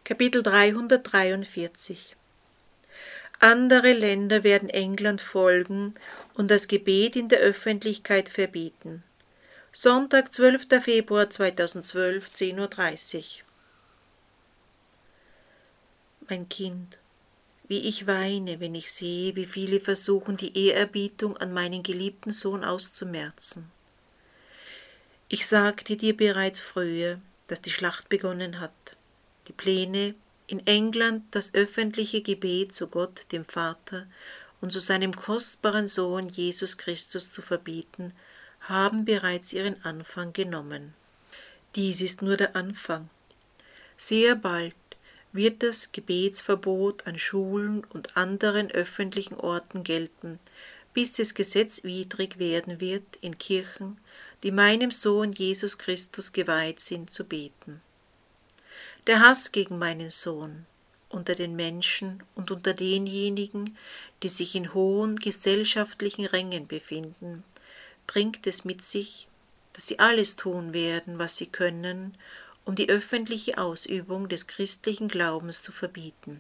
Kapitel 343. Andere Länder werden England folgen und das Gebet in der Öffentlichkeit verbieten. Sonntag, 12. Februar 2012, 10:30 Uhr. Mein Kind, wie ich weine, wenn ich sehe, wie viele versuchen, die Ehrerbietung an meinen geliebten Sohn auszumerzen. Ich sagte dir bereits früher, dass die Schlacht begonnen hat. Die Pläne, in England das öffentliche Gebet zu Gott, dem Vater, und zu seinem kostbaren Sohn Jesus Christus zu verbieten, haben bereits ihren Anfang genommen. Dies ist nur der Anfang. Sehr bald wird das Gebetsverbot an Schulen und anderen öffentlichen Orten gelten, bis es gesetzwidrig werden wird, in Kirchen, die meinem Sohn Jesus Christus geweiht sind, zu beten. Der Hass gegen meinen Sohn unter den Menschen und unter denjenigen, die sich in hohen gesellschaftlichen Rängen befinden, bringt es mit sich, dass sie alles tun werden, was sie können, um die öffentliche Ausübung des christlichen Glaubens zu verbieten.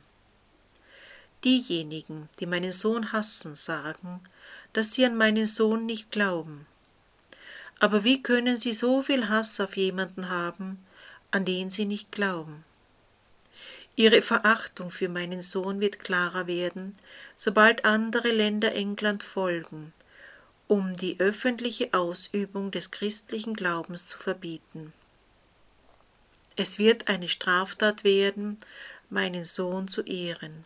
Diejenigen, die meinen Sohn hassen, sagen, dass sie an meinen Sohn nicht glauben. Aber wie können sie so viel Hass auf jemanden haben, an den sie nicht glauben? Ihre Verachtung für meinen Sohn wird klarer werden, sobald andere Länder England folgen, um die öffentliche Ausübung des christlichen Glaubens zu verbieten. Es wird eine Straftat werden, meinen Sohn zu ehren.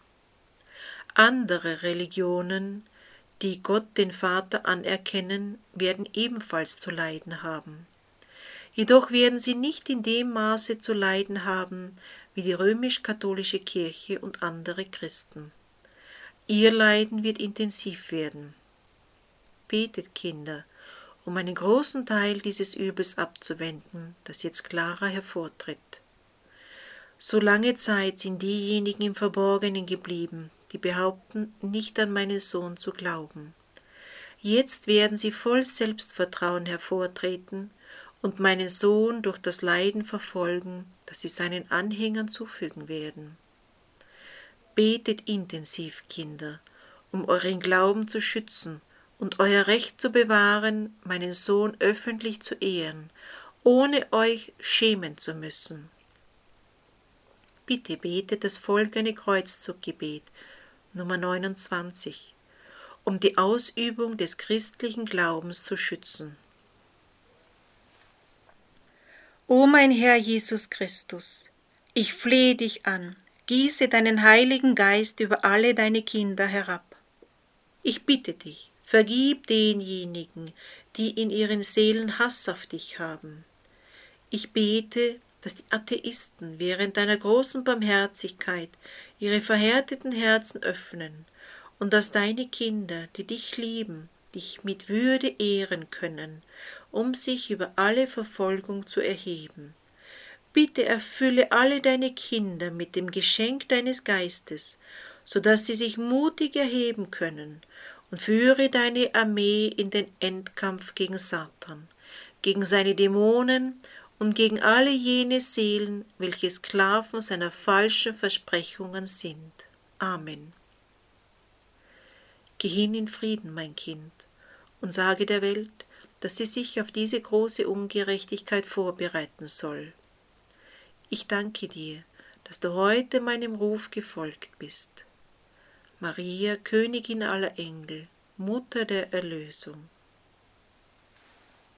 Andere Religionen, die Gott den Vater anerkennen, werden ebenfalls zu leiden haben. Jedoch werden sie nicht in dem Maße zu leiden haben wie die römisch-katholische Kirche und andere Christen. Ihr Leiden wird intensiv werden. Betet, Kinder, um einen großen Teil dieses Übels abzuwenden, das jetzt klarer hervortritt. So lange Zeit sind diejenigen im Verborgenen geblieben, die behaupten, nicht an meinen Sohn zu glauben. Jetzt werden sie voll Selbstvertrauen hervortreten und meinen Sohn durch das Leiden verfolgen, das sie seinen Anhängern zufügen werden. Betet intensiv, Kinder, um euren Glauben zu schützen und euer Recht zu bewahren, meinen Sohn öffentlich zu ehren, ohne euch schämen zu müssen. Bitte betet das folgende Kreuzzuggebet, Nummer 29, um die Ausübung des christlichen Glaubens zu schützen. O mein Herr Jesus Christus, ich flehe dich an, gieße deinen Heiligen Geist über alle deine Kinder herab. Ich bitte dich, vergib denjenigen, die in ihren Seelen Hass auf dich haben. Ich bete, dass die Atheisten während deiner großen Barmherzigkeit ihre verhärteten Herzen öffnen und dass deine Kinder, die dich lieben, dich mit Würde ehren können, um sich über alle Verfolgung zu erheben. Bitte erfülle alle deine Kinder mit dem Geschenk deines Geistes, so dass sie sich mutig erheben können, und führe deine Armee in den Endkampf gegen Satan, gegen seine Dämonen und gegen alle jene Seelen, welche Sklaven seiner falschen Versprechungen sind. Amen. Geh hin in Frieden, mein Kind, und sage der Welt, dass sie sich auf diese große Ungerechtigkeit vorbereiten soll. Ich danke dir, dass du heute meinem Ruf gefolgt bist. Maria, Königin aller Engel, Mutter der Erlösung,